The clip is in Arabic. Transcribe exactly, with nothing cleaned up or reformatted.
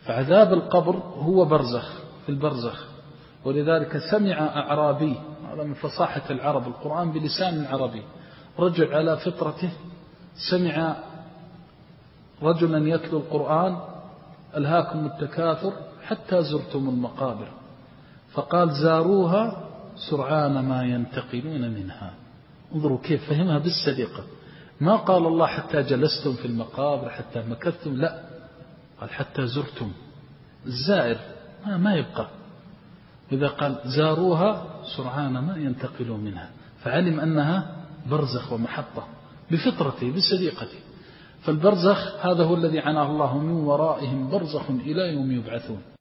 فعذاب القبر هو برزخ في البرزخ. ولذلك سمع أعرابي، هذا من فصاحة العرب، القرآن بلسان عربي، رجل على فطرته سمع رجلا يتلو القرآن: ألهاكم التكاثر حتى زرتم المقابر، فقال: زاروها سرعان ما ينتقلون منها. انظروا كيف فهمها بالسليقة، ما قال الله حتى جلستم في المقابر حتى مكثتم، لا، قال حتى زرتم. الزائر ما يبقى. إذا قال زاروها سرعان ما ينتقلون منها، فعلم أنها برزخ ومحطة بفطرته بسليقته. فالبرزخ هذا هو الذي عناه الله: من ورائهم برزخ إلى يوم يبعثون.